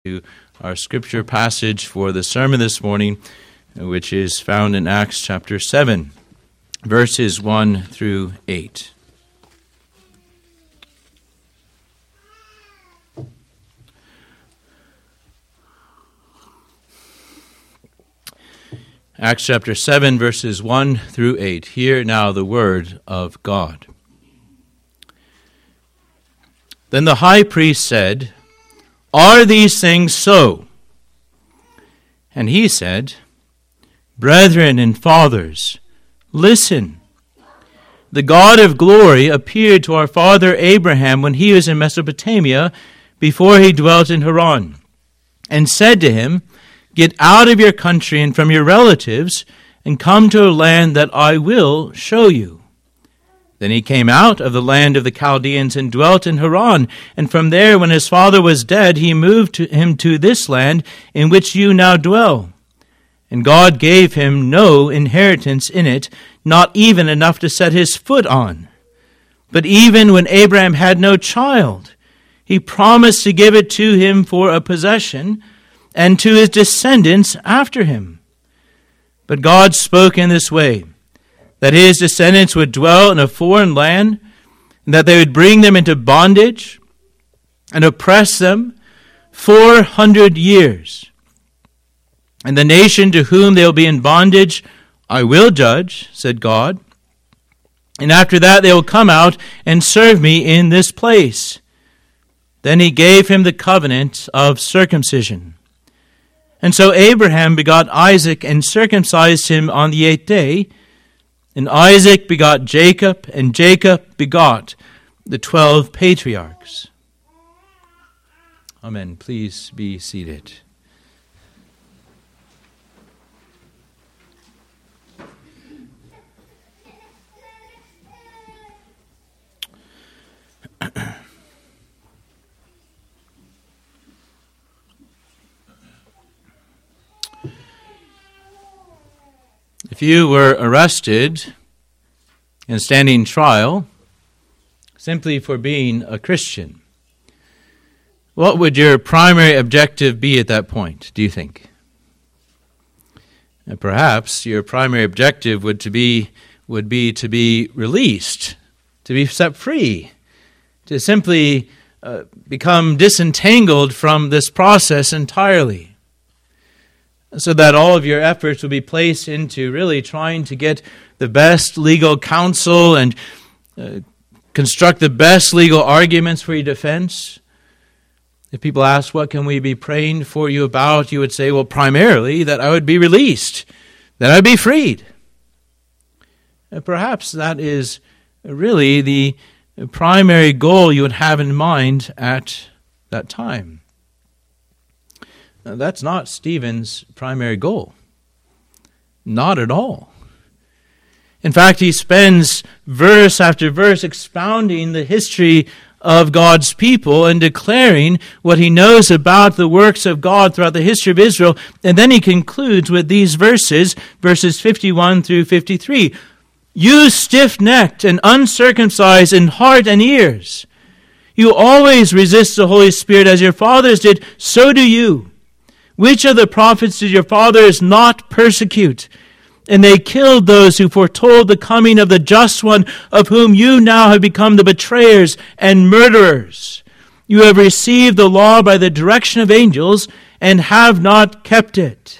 to our scripture passage for the sermon this morning, which is found in Acts chapter 7, verses 1 through 8. Acts chapter 7, verses 1 through 8. Hear now the word of God. Then the high priest said, "Are these things so?" And he said, "Brethren and fathers, listen. The God of glory appeared to our father Abraham when he was in Mesopotamia, before he dwelt in Haran, and said to him, 'Get out of your country and from your relatives, and come to a land that I will show you.' Then he came out of the land of the Chaldeans and dwelt in Haran, and from there, when his father was dead, he moved him to this land in which you now dwell. And God gave him no inheritance in it, not even enough to set his foot on. But even when Abraham had no child, he promised to give it to him for a possession, and to his descendants after him. But God spoke in this way, that his descendants would dwell in a foreign land, and that they would bring them into bondage and oppress them 400 years. And the nation to whom they will be in bondage I will judge, said God. And after that they will come out and serve me in this place." Then he gave him the covenant of circumcision. And so Abraham begot Isaac and circumcised him on the 8th day. And Isaac begot Jacob, and Jacob begot the 12 patriarchs. Amen. Please be seated. If you were arrested and standing trial simply for being a Christian, what would your primary objective be at that point, do you think? And perhaps your primary objective would be to be released, to be set free, to simply become disentangled from this process entirely, so that all of your efforts will be placed into really trying to get the best legal counsel and construct the best legal arguments for your defense. If people ask, what can we be praying for you about? You would say, well, primarily that I would be released, that I would be freed. And perhaps that is really the primary goal you would have in mind at that time. Now, that's not Stephen's primary goal. Not at all. In fact, he spends verse after verse expounding the history of God's people and declaring what he knows about the works of God throughout the history of Israel. And then he concludes with these verses 51 through 53. "You stiff-necked and uncircumcised in heart and ears, you always resist the Holy Spirit as your fathers did, so do you. Which of the prophets did your fathers not persecute? And they killed those who foretold the coming of the just one, of whom you now have become the betrayers and murderers. You have received the law by the direction of angels and have not kept it."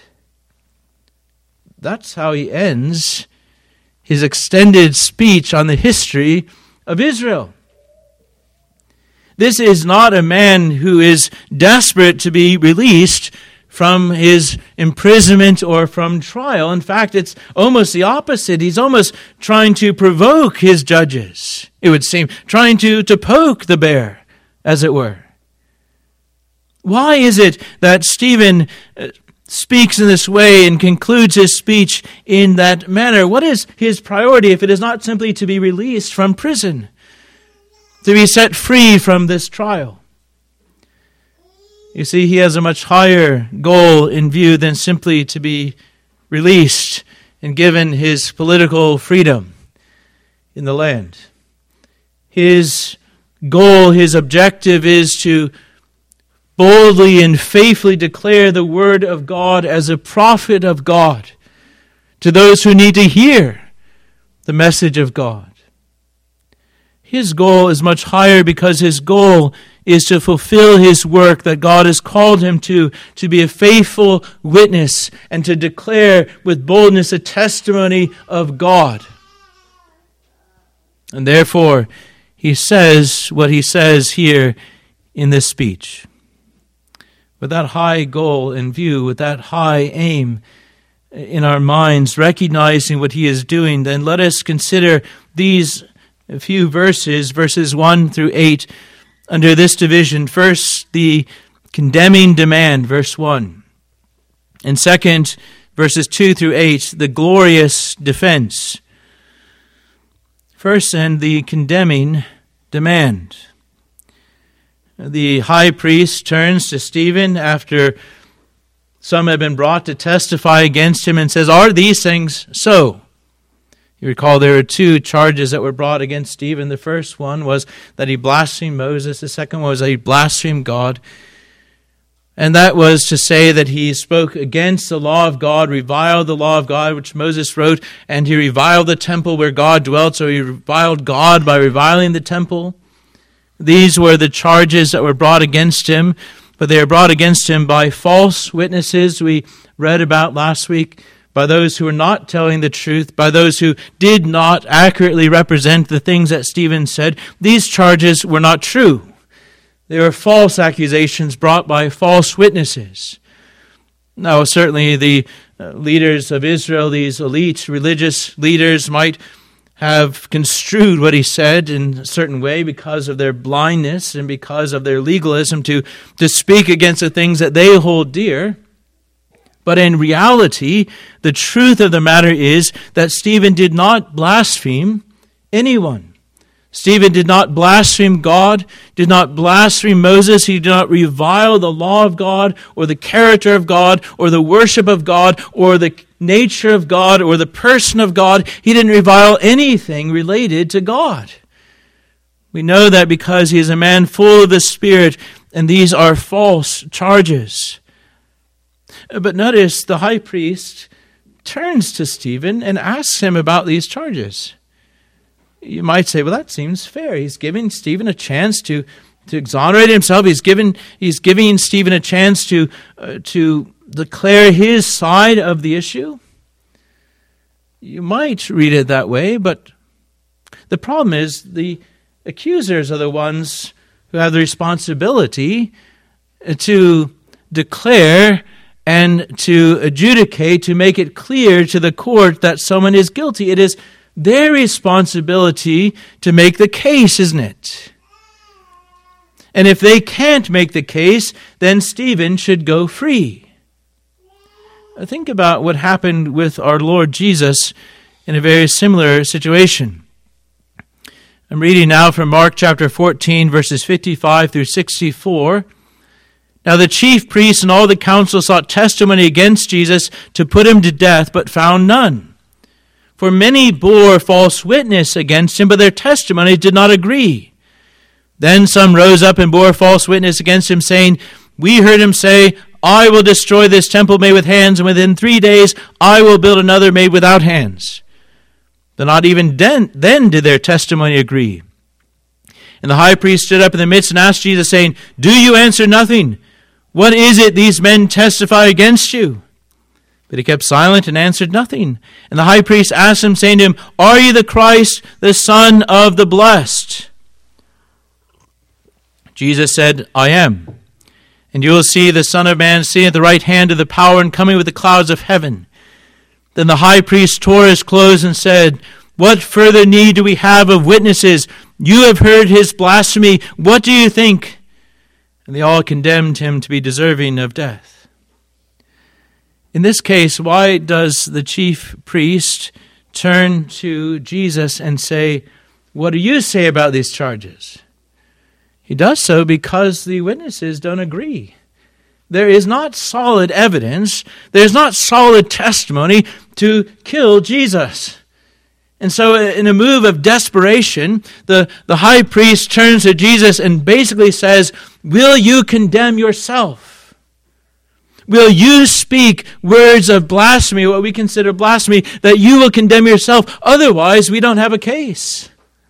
That's how he ends his extended speech on the history of Israel. This is not a man who is desperate to be released from his imprisonment or from trial. In fact, it's almost the opposite. He's almost trying to provoke his judges, it would seem, trying to poke the bear, as it were. Why is it that Stephen speaks in this way and concludes his speech in that manner? What is his priority if it is not simply to be released from prison, to be set free from this trial? You see, he has a much higher goal in view than simply to be released and given his political freedom in the land. His goal, his objective is to boldly and faithfully declare the word of God as a prophet of God to those who need to hear the message of God. His goal is much higher because his goal is to fulfill his work that God has called him to be a faithful witness and to declare with boldness a testimony of God. And therefore, he says what he says here in this speech. With that high goal in view, with that high aim in our minds, recognizing what he is doing, then let us consider these few verses 1 through 8, under this division. First, the condemning demand, verse 1. And second, verses 2 through 8, the glorious defense. First, and the condemning demand. The high priest turns to Stephen after some have been brought to testify against him and says, "Are these things so?" You recall there are two charges that were brought against Stephen. The first one was that he blasphemed Moses. The second one was that he blasphemed God. And that was to say that he spoke against the law of God, reviled the law of God, which Moses wrote, and he reviled the temple where God dwelt, so he reviled God by reviling the temple. These were the charges that were brought against him, but they were brought against him by false witnesses we read about last week, by those who were not telling the truth, by those who did not accurately represent the things that Stephen said. These charges were not true. They were false accusations brought by false witnesses. Now, certainly the leaders of Israel, these elite religious leaders, might have construed what he said in a certain way because of their blindness and because of their legalism to speak against the things that they hold dear. But in reality, the truth of the matter is that Stephen did not blaspheme anyone. Stephen did not blaspheme God, did not blaspheme Moses. He did not revile the law of God or the character of God or the worship of God or the nature of God or the person of God. He didn't revile anything related to God. We know that because he is a man full of the Spirit, and these are false charges. But notice the high priest turns to Stephen and asks him about these charges. You might say, well, that seems fair. He's giving Stephen a chance to exonerate himself. He's giving Stephen a chance to declare his side of the issue. You might read it that way, but the problem is the accusers are the ones who have the responsibility to declare and to adjudicate, to make it clear to the court that someone is guilty. It is their responsibility to make the case, isn't it? And if they can't make the case, then Stephen should go free. Think about what happened with our Lord Jesus in a very similar situation. I'm reading now from Mark chapter 14, verses 55 through 64. Now the chief priests and all the council sought testimony against Jesus to put him to death, but found none. For many bore false witness against him, but their testimony did not agree. Then some rose up and bore false witness against him, saying, "We heard him say, 'I will destroy this temple made with hands, and within 3 days I will build another made without hands.' But not even then did their testimony agree. And the high priest stood up in the midst and asked Jesus, saying, 'Do you answer nothing? What is it these men testify against you?' But he kept silent and answered nothing. And the high priest asked him, saying to him, 'Are you the Christ, the Son of the Blessed?' Jesus said, 'I am. And you will see the Son of Man sitting at the right hand of the power and coming with the clouds of heaven.' Then the high priest tore his clothes and said, 'What further need do we have of witnesses? You have heard his blasphemy. What do you think?' And they all condemned him to be deserving of death." In this case, why does the chief priest turn to Jesus and say, "What do you say about these charges?" He does so because the witnesses don't agree. There is not solid evidence, there's not solid testimony to kill Jesus. And so in a move of desperation, the high priest turns to Jesus and basically says, will you condemn yourself? Will you speak words of blasphemy, what we consider blasphemy, that you will condemn yourself? Otherwise, we don't have a case.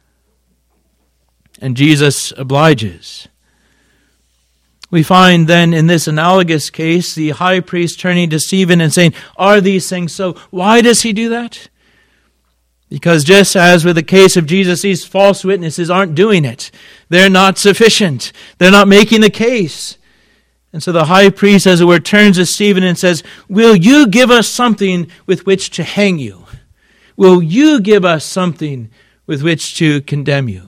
And Jesus obliges. We find then in this analogous case, the high priest turning to Stephen and saying, are these things so? Why does he do that? Because just as with the case of Jesus, these false witnesses aren't doing it. They're not sufficient. They're not making the case. And so the high priest, as it were, turns to Stephen and says, will you give us something with which to hang you? Will you give us something with which to condemn you?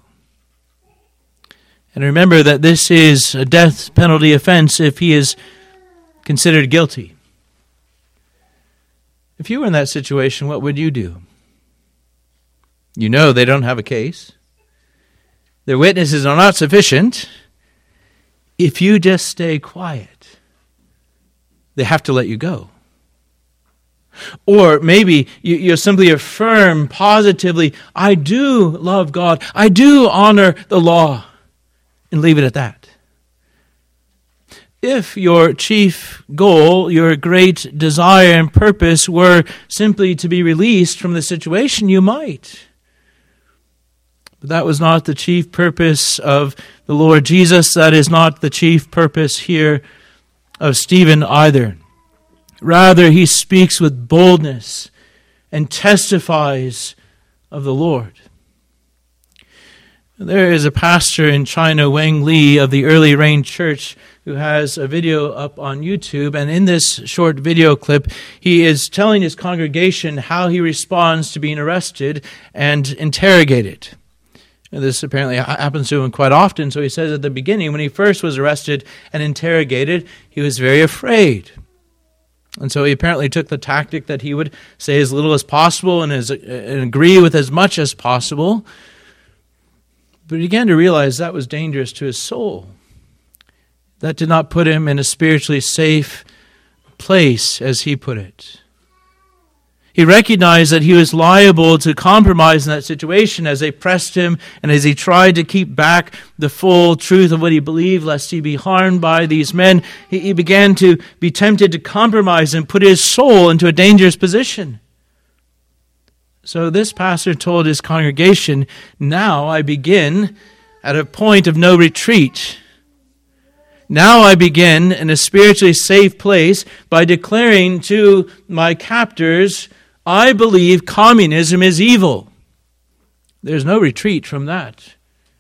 And remember that this is a death penalty offense if he is considered guilty. If you were in that situation, what would you do? You know they don't have a case. Their witnesses are not sufficient. If you just stay quiet, they have to let you go. Or maybe you simply affirm positively, I do love God, I do honor the law, and leave it at that. If your chief goal, your great desire and purpose were simply to be released from the situation, you might. But that was not the chief purpose of the Lord Jesus. That is not the chief purpose here of Stephen either. Rather, he speaks with boldness and testifies of the Lord. There is a pastor in China, Wang Li, of the Early Rain Church, who has a video up on YouTube. And in this short video clip, he is telling his congregation how he responds to being arrested and interrogated. This apparently happens to him quite often. So he says at the beginning, when he first was arrested and interrogated, he was very afraid. And so he apparently took the tactic that he would say as little as possible and agree with as much as possible. But he began to realize that was dangerous to his soul. That did not put him in a spiritually safe place, as he put it. He recognized that he was liable to compromise in that situation as they pressed him and as he tried to keep back the full truth of what he believed, lest he be harmed by these men. He began to be tempted to compromise and put his soul into a dangerous position. So this pastor told his congregation, now I begin at a point of no retreat. Now I begin in a spiritually safe place by declaring to my captors, I believe communism is evil. There's no retreat from that.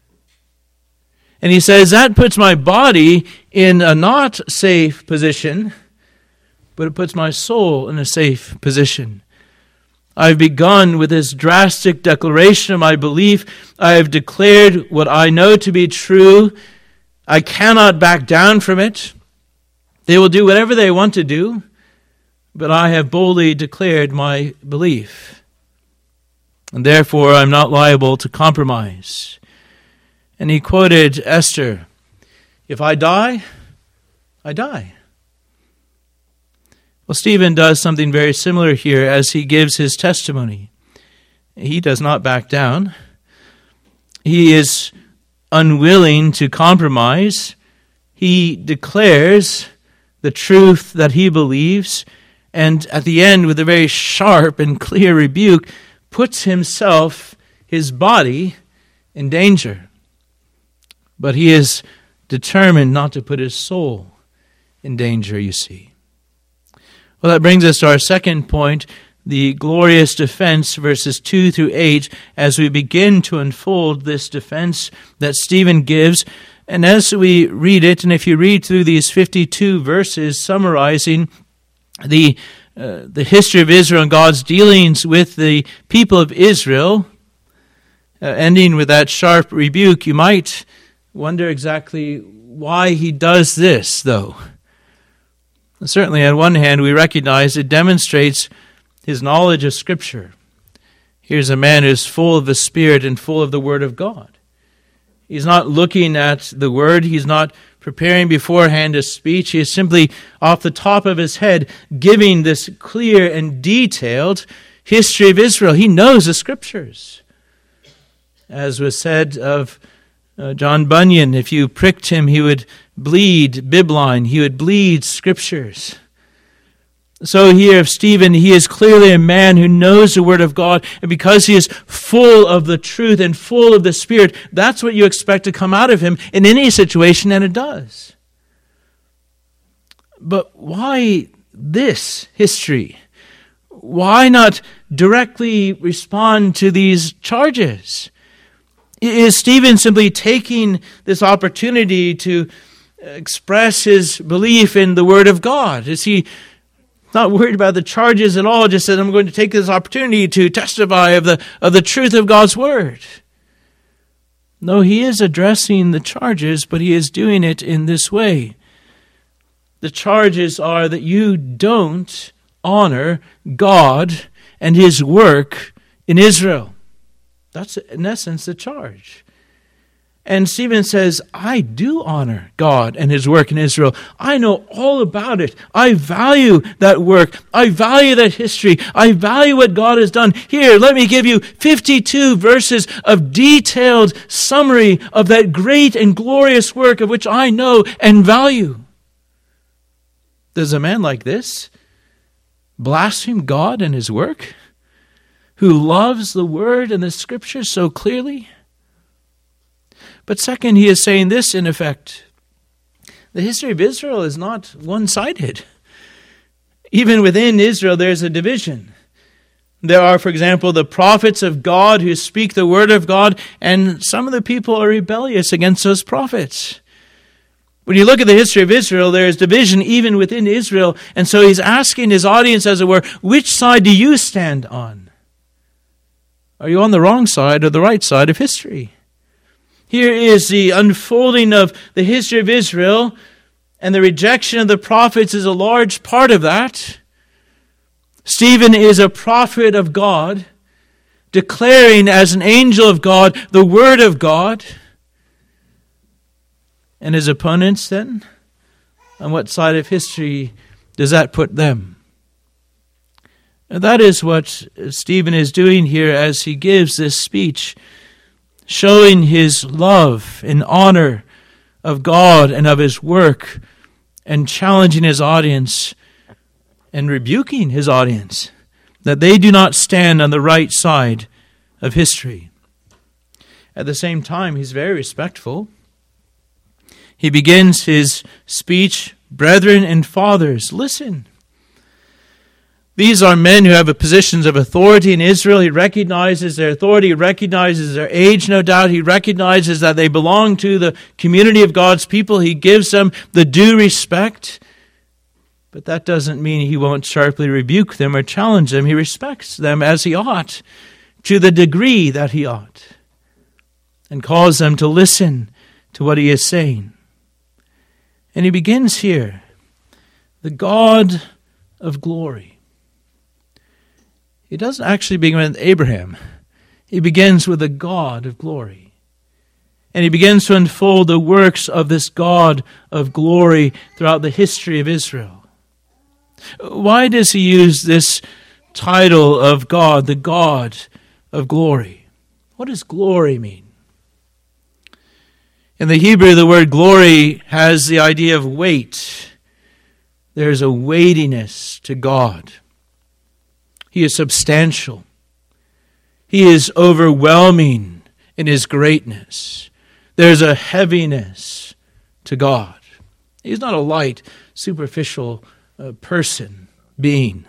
And he says that puts my body in a not safe position, but it puts my soul in a safe position. I've begun with this drastic declaration of my belief. I have declared what I know to be true. I cannot back down from it. They will do whatever they want to do, but I have boldly declared my belief. And therefore, I'm not liable to compromise. And he quoted Esther, if I die, I die. Well, Stephen does something very similar here as he gives his testimony. He does not back down. He is unwilling to compromise. He declares the truth that he believes, and at the end, with a very sharp and clear rebuke, puts himself, his body, in danger. But he is determined not to put his soul in danger, you see. Well, that brings us to our second point, the glorious defense, verses 2 through 8, as we begin to unfold this defense that Stephen gives. And as we read it, and if you read through these 52 verses summarizing the history of Israel and God's dealings with the people of Israel, ending with that sharp rebuke, you might wonder exactly why he does this, though. Certainly, on one hand, we recognize it demonstrates his knowledge of Scripture. Here's a man who's full of the Spirit and full of the Word of God. He's not looking at the Word. He's not preparing beforehand a speech. He is simply, off the top of his head, giving this clear and detailed history of Israel. He knows the Scriptures. As was said of John Bunyan, if you pricked him, he would bleed bibline. He would bleed Scriptures. So here of Stephen, he is clearly a man who knows the Word of God, and because he is full of the truth and full of the Spirit, that's what you expect to come out of him in any situation, and it does. But why this history? Why not directly respond to these charges? Is Stephen simply taking this opportunity to express his belief in the Word of God? Is he not worried about the charges at all, just said, I'm going to take this opportunity to testify of the truth of God's Word? No, he is addressing the charges, but he is doing it in this way. The charges are that you don't honor God and His work in Israel. That's, in essence, the charge. And Stephen says, I do honor God and His work in Israel. I know all about it. I value that work. I value that history. I value what God has done. Here, let me give you 52 verses of detailed summary of that great and glorious work of which I know and value. Does a man like this blaspheme God and His work, who loves the Word and the Scriptures so clearly? But second, he is saying this in effect. The history of Israel is not one-sided. Even within Israel, there's a division. There are, for example, the prophets of God who speak the Word of God, and some of the people are rebellious against those prophets. When you look at the history of Israel, there is division even within Israel, and so he's asking his audience, as it were, which side do you stand on? Are you on the wrong side or the right side of history? Here is the unfolding of the history of Israel, and the rejection of the prophets is a large part of that. Stephen is a prophet of God, declaring as an angel of God the Word of God. And his opponents then? On what side of history does that put them? And that is what Stephen is doing here as he gives this speech, showing his love and honor of God and of His work, and challenging his audience and rebuking his audience that they do not stand on the right side of history. At the same time, he's very respectful. He begins his speech, brethren and fathers, listen. These are men who have positions of authority in Israel. He recognizes their authority. He recognizes their age, no doubt. He recognizes that they belong to the community of God's people. He gives them the due respect. But that doesn't mean he won't sharply rebuke them or challenge them. He respects them as he ought, to the degree that he ought, and calls them to listen to what he is saying. And he begins here, the God of glory. He doesn't actually begin with Abraham. He begins with the God of glory. And he begins to unfold the works of this God of glory throughout the history of Israel. Why does he use this title of God, the God of glory? What does glory mean? In the Hebrew, the word glory has the idea of weight. There's a weightiness to God. He is substantial. He is overwhelming in His greatness. There's a heaviness to God. He's not a light, superficial person, being.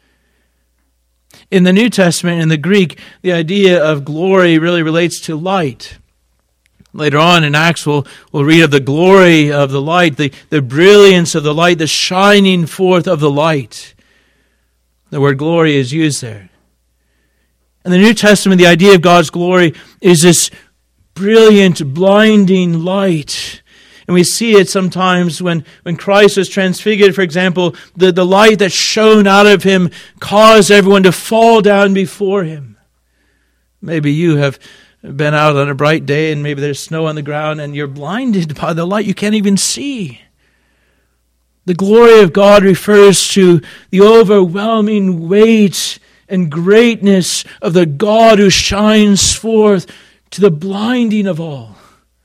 In the New Testament, in the Greek, the idea of glory really relates to light. Later on in Acts, we'll read of the glory of the light, the brilliance of the light, the shining forth of the light. The word glory is used there. In the New Testament, the idea of God's glory is this brilliant, blinding light. And we see it sometimes when Christ was transfigured, for example, the light that shone out of Him caused everyone to fall down before Him. Maybe you have been out on a bright day and maybe there's snow on the ground and you're blinded by the light. You can't even see. The glory of God refers to the overwhelming weight and greatness of the God who shines forth to the blinding of all.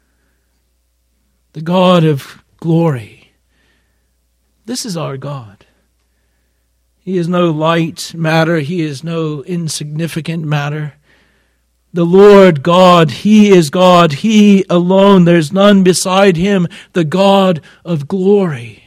The God of glory. This is our God. He is no light matter. He is no insignificant matter. The Lord God, He is God. He alone. There's none beside Him. The God of glory.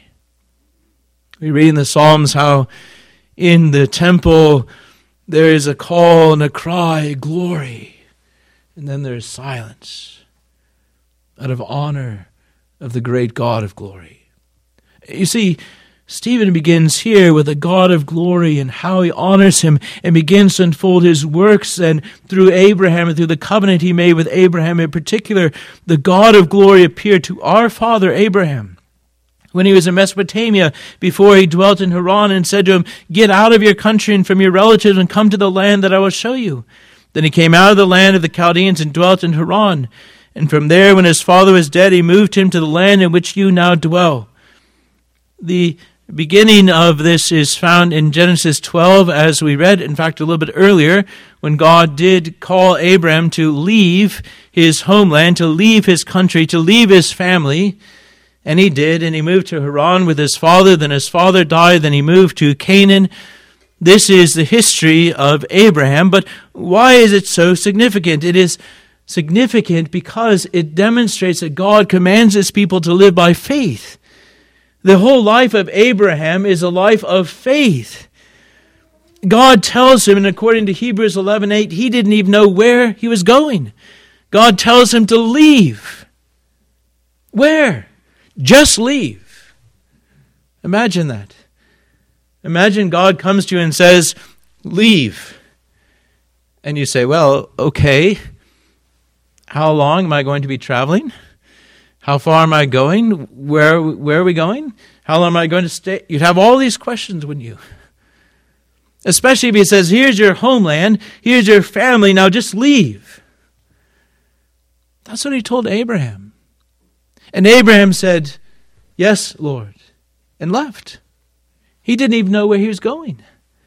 We read in the Psalms how in the temple there is a call and a cry, glory. And then there's silence out of honor of the great God of glory. You see, Stephen begins here with the God of glory and how he honors him and begins to unfold his works, and through Abraham and through the covenant he made with Abraham in particular, the God of glory appeared to our father Abraham when he was in Mesopotamia before he dwelt in Haran, and said to him, "Get out of your country and from your relatives and come to the land that I will show you." Then he came out of the land of the Chaldeans and dwelt in Haran. And from there, when his father was dead, he moved him to the land in which you now dwell. The beginning of this is found in Genesis 12, as we read, in fact, a little bit earlier, when God did call Abraham to leave his homeland, to leave his country, to leave his family. And he did, and he moved to Haran with his father. Then his father died, then he moved to Canaan. This is the history of Abraham. But why is it so significant? It is significant because it demonstrates that God commands his people to live by faith. The whole life of Abraham is a life of faith. God tells him, and according to Hebrews 11:8, he didn't even know where he was going. God tells him to leave. Where? Just leave. Imagine that. Imagine God comes to you and says, leave. And you say, well, okay. How long am I going to be traveling? How far am I going? Where are we going? How long am I going to stay? You'd have all these questions, wouldn't you? Especially if he says, here's your homeland, here's your family, now just leave. That's what he told Abraham. And Abraham said, yes, Lord, and left. He didn't even know where he was going.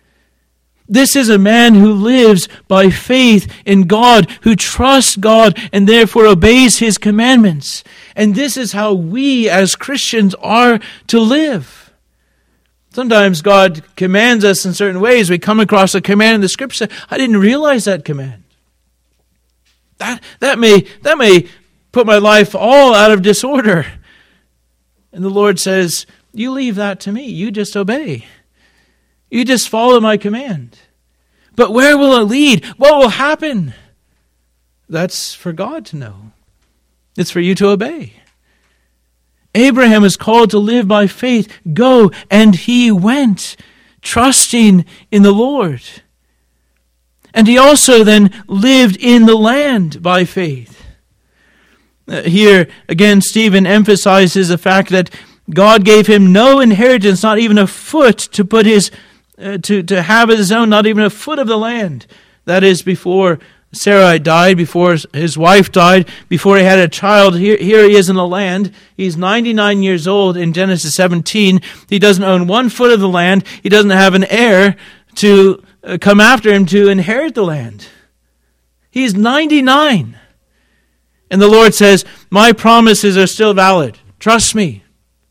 This is a man who lives by faith in God, who trusts God and therefore obeys his commandments. And this is how we as Christians are to live. Sometimes God commands us in certain ways. We come across a command in the Scripture. I didn't realize that command. That may put my life all out of disorder. And the Lord says, you leave that to me. You just obey. You just follow my command. But where will it lead? What will happen? That's for God to know. It's for you to obey. Abraham is called to live by faith. Go, and he went, trusting in the Lord. And he also then lived in the land by faith. Here, again, Stephen emphasizes the fact that God gave him no inheritance, not even a foot to put his to have his own, not even a foot of the land. That is before Sarai died, before his wife died, before he had a child. Here he is in the land. He's 99 years old in Genesis 17. He doesn't own 1 foot of the land. He doesn't have an heir to come after him to inherit the land. He's 99. And the Lord says, my promises are still valid. Trust me.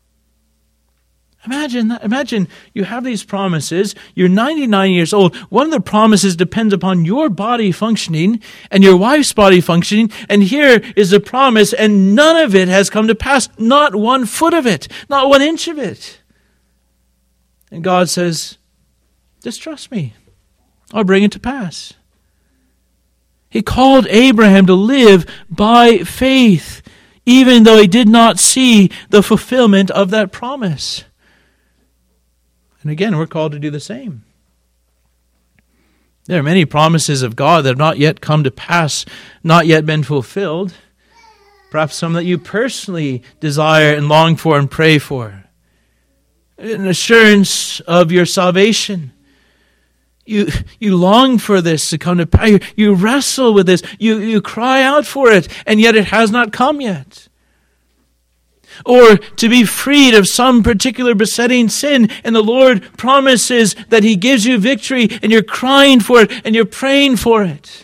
Imagine that. Imagine you have these promises. You're 99 years old. One of the promises depends upon your body functioning and your wife's body functioning. And here is the promise, and none of it has come to pass. Not 1 foot of it. Not 1 inch of it. And God says, just trust me. I'll bring it to pass. He called Abraham to live by faith, even though he did not see the fulfillment of that promise. And again, we're called to do the same. There are many promises of God that have not yet come to pass, not yet been fulfilled. Perhaps some that you personally desire and long for and pray for. An assurance of your salvation. You long for this to come to pass. You wrestle with this. You cry out for it, and yet it has not come yet. or to be freed of some particular besetting sin, and the Lord promises that He gives you victory, and you're crying for it, and you're praying for it.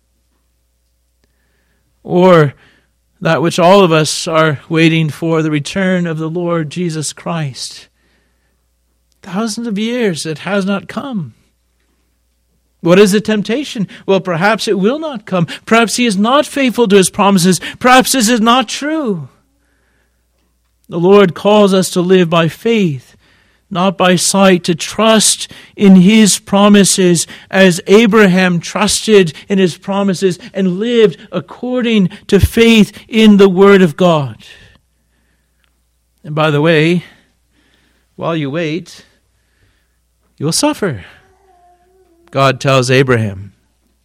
Or that which all of us are waiting for, the return of the Lord Jesus Christ. Thousands of years it has not come. What is the temptation? Well, perhaps it will not come. Perhaps He is not faithful to His promises. Perhaps this is not true. The Lord calls us to live by faith, not by sight, to trust in His promises as Abraham trusted in His promises and lived according to faith in the Word of God. And by the way, while you wait, you will suffer. God tells Abraham.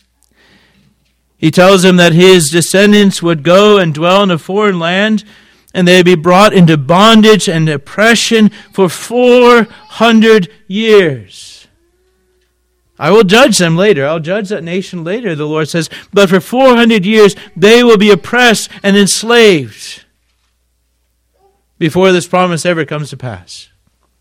He tells him that his descendants would go and dwell in a foreign land, and they'd be brought into bondage and oppression for 400 years. I will judge them later. I'll judge that nation later, the Lord says. But for 400 years, they will be oppressed and enslaved before this promise ever comes to pass.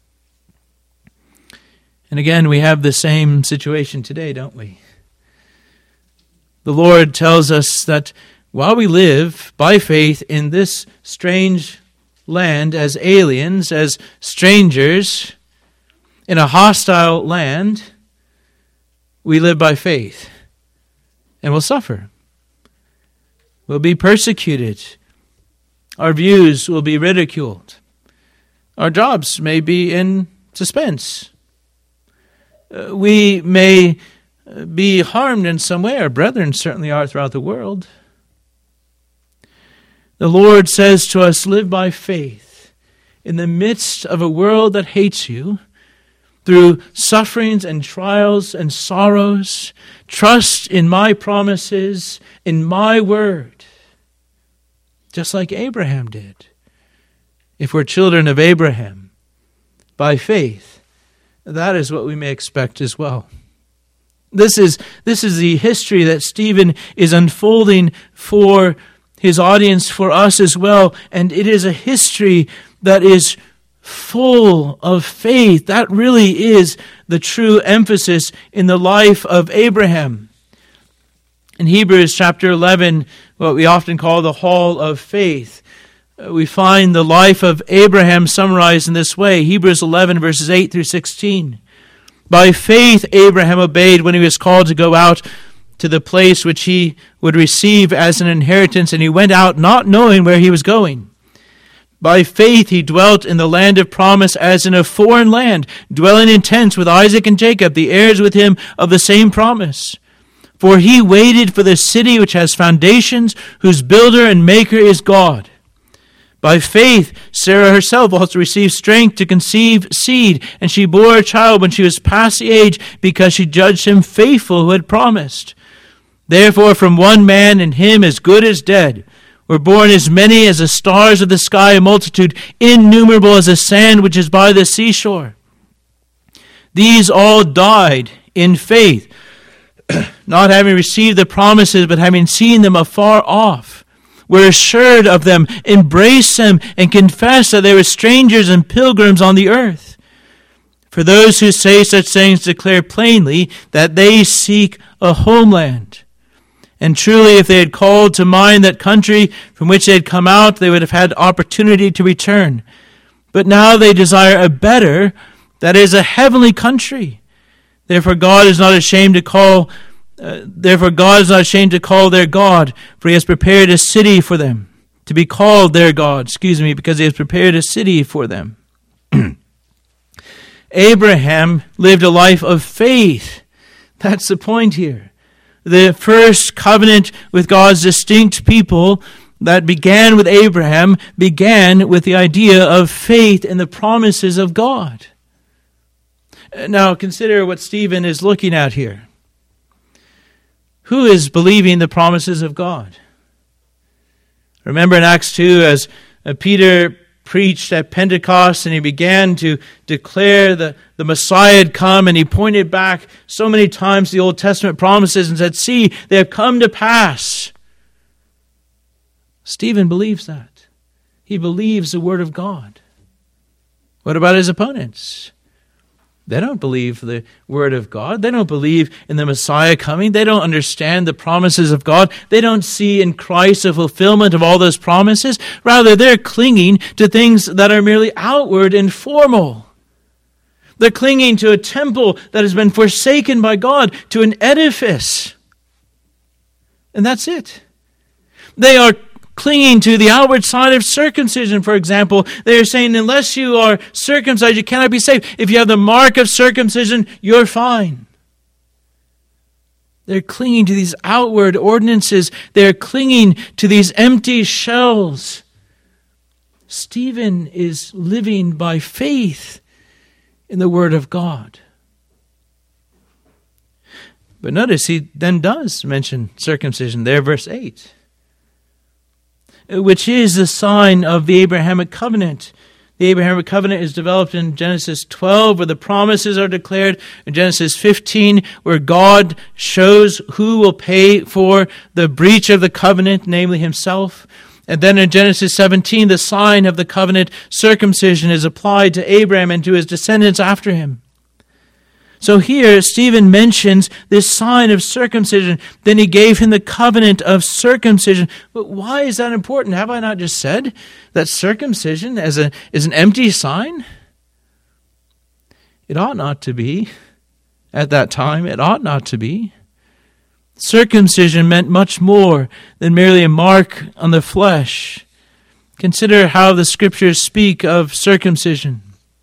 And again, we have the same situation today, don't we? The Lord tells us that while we live by faith in this strange land as aliens, as strangers, in a hostile land, we live by faith and will suffer. We'll be persecuted. Our views will be ridiculed. Our jobs may be in suspense. We may be harmed in some way. Our brethren certainly are throughout the world. The Lord says to us, live by faith in the midst of a world that hates you, through sufferings and trials and sorrows. Trust in my promises, in my word, just like Abraham did. If we're children of Abraham, by faith, that is what we may expect as well. This is the history that Stephen is unfolding for his audience, for us as well. And it is a history that is full of faith. That really is the true emphasis in the life of Abraham. In Hebrews chapter 11, what we often call the Hall of Faith, we find the life of Abraham summarized in this way. Hebrews 11, verses 8 through 16. By faith, Abraham obeyed when he was called to go out to the place which he would receive as an inheritance, and he went out not knowing where he was going. By faith, he dwelt in the land of promise as in a foreign land, dwelling in tents with Isaac and Jacob, the heirs with him of the same promise. For he waited for the city which has foundations, whose builder and maker is God. By faith, Sarah herself also received strength to conceive seed, and she bore a child when she was past the age, because she judged him faithful who had promised. Therefore, from one man, and him as good as dead, were born as many as the stars of the sky, a multitude innumerable as the sand which is by the seashore. These all died in faith, not having received the promises, but having seen them afar off, were assured of them, embraced them, and confessed that they were strangers and pilgrims on the earth. For those who say such things declare plainly that they seek a homeland. And truly, if they had called to mind that country from which they had come out, they would have had opportunity to return. But now they desire a better, that is, a heavenly country. Therefore God is not ashamed to call their God, for he has prepared a city for them, to be called their God, because he has prepared a city for them. Abraham lived a life of faith. That's the point here. The first covenant with God's distinct people that began with Abraham began with the idea of faith in the promises of God. Now consider what Stephen is looking at here. Who is believing the promises of God? Remember in Acts 2, as Peter preached at Pentecost and he began to declare the Messiah had come, and he pointed back so many times to the Old Testament promises and said, see, they have come to pass. Stephen believes that. He believes the word of God. What about his opponents? They don't believe the word of God. They don't believe in the Messiah coming. They don't understand the promises of God. They don't see in Christ the fulfillment of all those promises. Rather, they're clinging to things that are merely outward and formal. They're clinging to a temple that has been forsaken by God, to an edifice. And that's it. They are clinging to the outward sign of circumcision, for example. They are saying, unless you are circumcised, you cannot be saved. If you have the mark of circumcision, you're fine. They're clinging to these outward ordinances. They're clinging to these empty shells. Stephen is living by faith in the Word of God. But notice he then does mention circumcision there, verse 8. Which is the sign of the Abrahamic covenant. The Abrahamic covenant is developed in Genesis 12, where the promises are declared. In Genesis 15, where God shows who will pay for the breach of the covenant, namely himself. And then in Genesis 17, the sign of the covenant, circumcision, is applied to Abraham and to his descendants after him. So here, Stephen mentions this sign of circumcision. Then he gave him the covenant of circumcision. But why is that important? Have I not just said that circumcision is an empty sign? It ought not to be. At that time, it ought not to be. Circumcision meant much more than merely a mark on the flesh. Consider how the Scriptures speak of circumcision.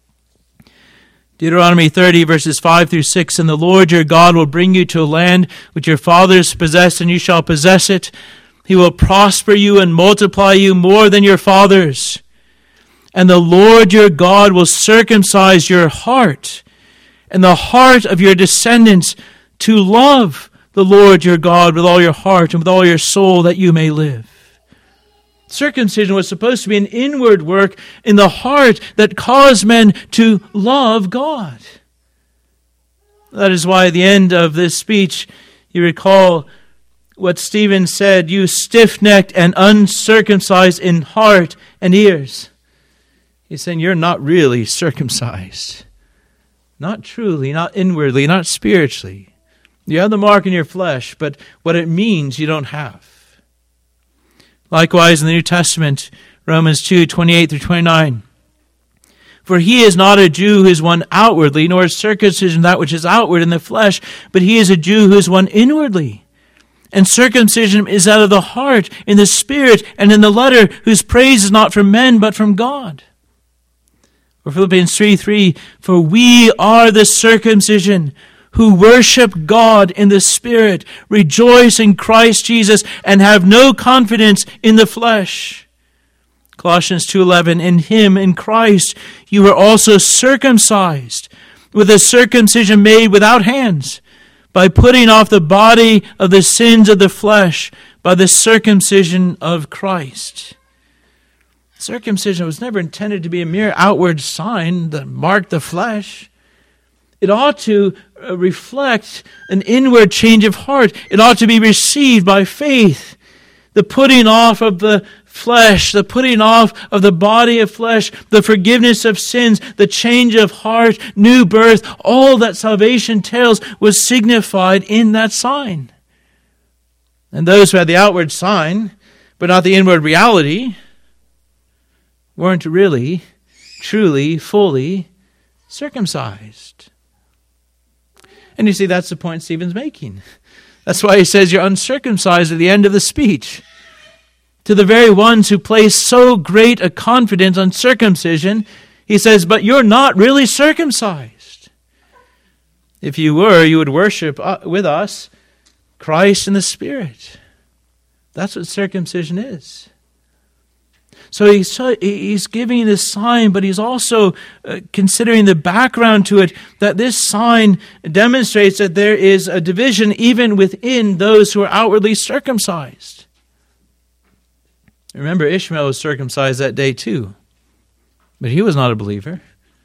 Deuteronomy 30, verses 5 through 6, And the Lord your God will bring you to a land which your fathers possessed, and you shall possess it. He will prosper you and multiply you more than your fathers. And the Lord your God will circumcise your heart and the heart of your descendants to love the Lord your God with all your heart and with all your soul, that you may live. Circumcision was supposed to be an inward work in the heart that caused men to love God. That is why at the end of this speech, you recall what Stephen said, you stiff-necked and uncircumcised in heart and ears. He's saying you're not really circumcised. Not truly, not inwardly, not spiritually. You have the mark in your flesh, but what it means you don't have. Likewise, in the New Testament, Romans 2, 28 through 29. For he is not a Jew who is one outwardly, nor is circumcision that which is outward in the flesh, but he is a Jew who is one inwardly. And circumcision is out of the heart, in the spirit, and in the letter, whose praise is not from men, but from God. Or Philippians 3:3, for we are the circumcision, who worship God in the Spirit, rejoice in Christ Jesus, and have no confidence in the flesh. Colossians 2:11, in him, in Christ, you were also circumcised, with a circumcision made without hands, by putting off the body of the sins of the flesh, by the circumcision of Christ. Circumcision was never intended to be a mere outward sign that marked the flesh. It ought to reflect an inward change of heart. It ought to be received by faith. The putting off of the flesh, the putting off of the body of flesh, the forgiveness of sins, the change of heart, new birth, all that salvation tells was signified in that sign. And those who had the outward sign, but not the inward reality, weren't really, truly, fully circumcised. And you see, that's the point Stephen's making. That's why he says you're uncircumcised at the end of the speech. To the very ones who place so great a confidence on circumcision, he says, but you're not really circumcised. If you were, you would worship with us Christ in the Spirit. That's what circumcision is. So he's giving this sign, but he's also considering the background to it, that this sign demonstrates that there is a division even within those who are outwardly circumcised. Remember, Ishmael was circumcised that day too, but he was not a believer.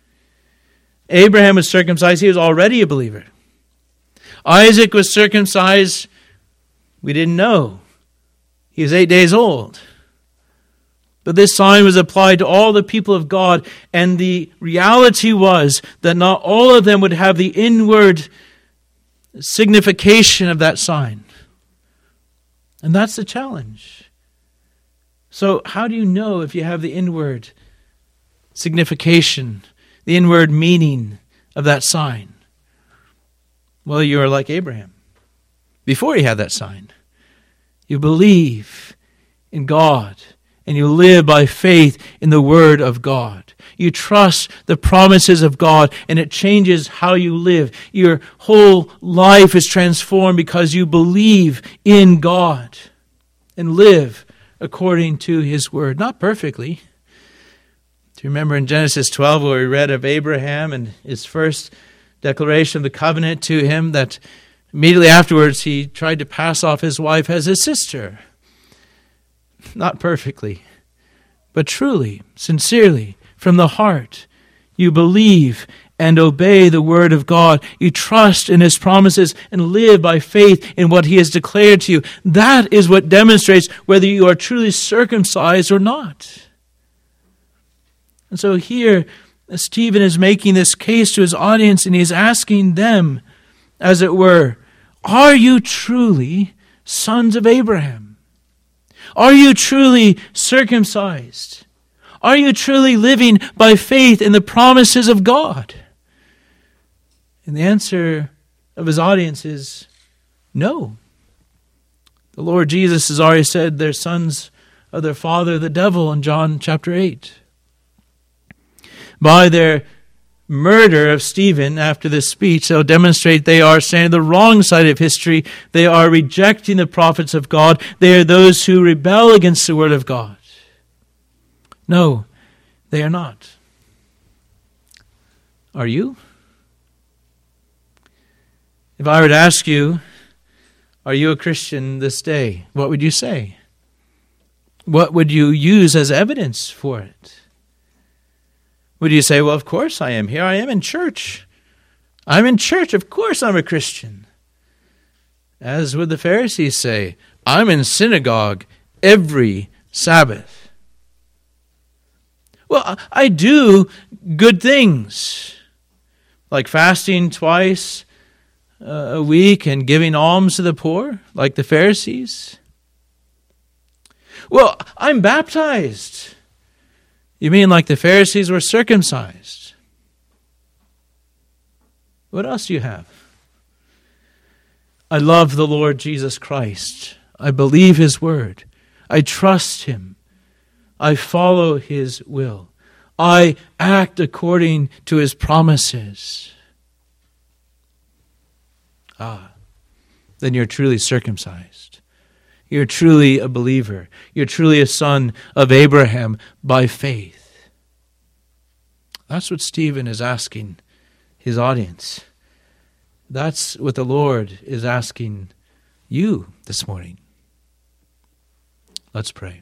Abraham was circumcised, he was already a believer. Isaac was circumcised, we didn't know. He was 8 days old. But this sign was applied to all the people of God, and the reality was that not all of them would have the inward signification of that sign. And that's the challenge. So how do you know if you have the inward signification, the inward meaning of that sign? Well, you are like Abraham. Before he had that sign, you believe in God, and you live by faith in the Word of God. You trust the promises of God, and it changes how you live. Your whole life is transformed because you believe in God and live according to His Word. Not perfectly. Do you remember in Genesis 12 where we read of Abraham and his first declaration of the covenant to him, that immediately afterwards he tried to pass off his wife as his sister? Not perfectly, but truly, sincerely, from the heart. You believe and obey the Word of God. You trust in His promises and live by faith in what He has declared to you. That is what demonstrates whether you are truly circumcised or not. And so here, Stephen is making this case to his audience, and he's asking them, as it were, are you truly sons of Abraham? Are you truly circumcised? Are you truly living by faith in the promises of God? And the answer of his audience is no. The Lord Jesus has already said they're sons of their father, the devil, in John chapter 8. By their murder of Stephen after this speech, they'll demonstrate they are standing the wrong side of history. They are rejecting the prophets of God. They are those who rebel against the Word of God. No, they are not. Are you? If I were to ask you, are you a Christian this day? What would you say? What would you use as evidence for it? Would you say, well, of course I am. Here I am in church. I'm in church. Of course I'm a Christian. As would the Pharisees say, I'm in synagogue every Sabbath. Well, I do good things, like fasting twice a week and giving alms to the poor, like the Pharisees. Well, I'm baptized. You mean like the Pharisees were circumcised? What else do you have? I love the Lord Jesus Christ. I believe His Word. I trust Him. I follow His will. I act according to His promises. Then you're truly circumcised. You're truly a believer. You're truly a son of Abraham by faith. That's what Stephen is asking his audience. That's what the Lord is asking you this morning. Let's pray.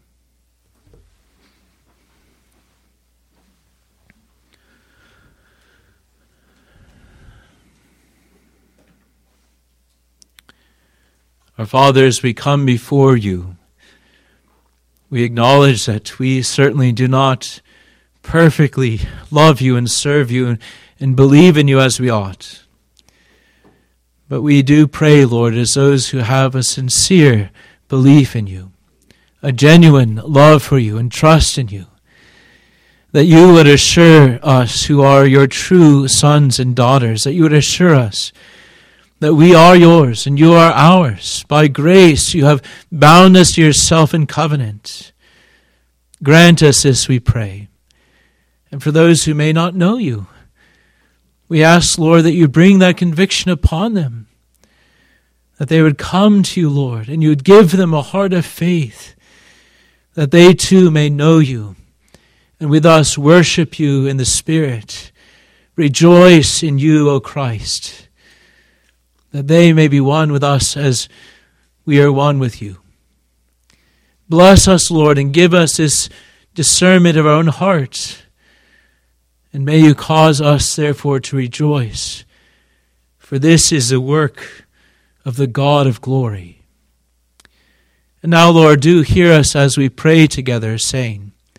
Our Father, as we come before you, we acknowledge that we certainly do not perfectly love you and serve you and believe in you as we ought. But we do pray, Lord, as those who have a sincere belief in you, a genuine love for you and trust in you, that you would assure us who are your true sons and daughters, that you would assure us that we are yours and you are ours. By grace you have bound us to yourself in covenant. Grant us this, we pray. And for those who may not know you, we ask, Lord, that you bring that conviction upon them, that they would come to you, Lord, and you would give them a heart of faith, that they too may know you, and with us worship you in the Spirit. Rejoice in you, O Christ, that they may be one with us as we are one with you. Bless us, Lord, and give us this discernment of our own hearts. And may you cause us, therefore, to rejoice. For this is the work of the God of glory. And now, Lord, do hear us as we pray together, saying,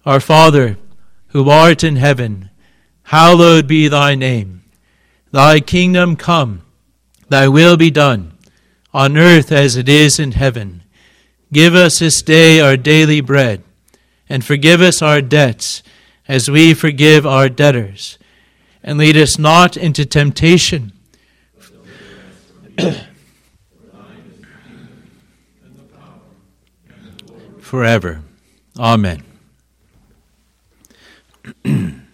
Our Father, who art in heaven, hallowed be thy name. Thy kingdom come, thy will be done, on earth as it is in heaven. Give us this day our daily bread, and forgive us our debts, as we forgive our debtors. And lead us not into temptation, forever. Amen.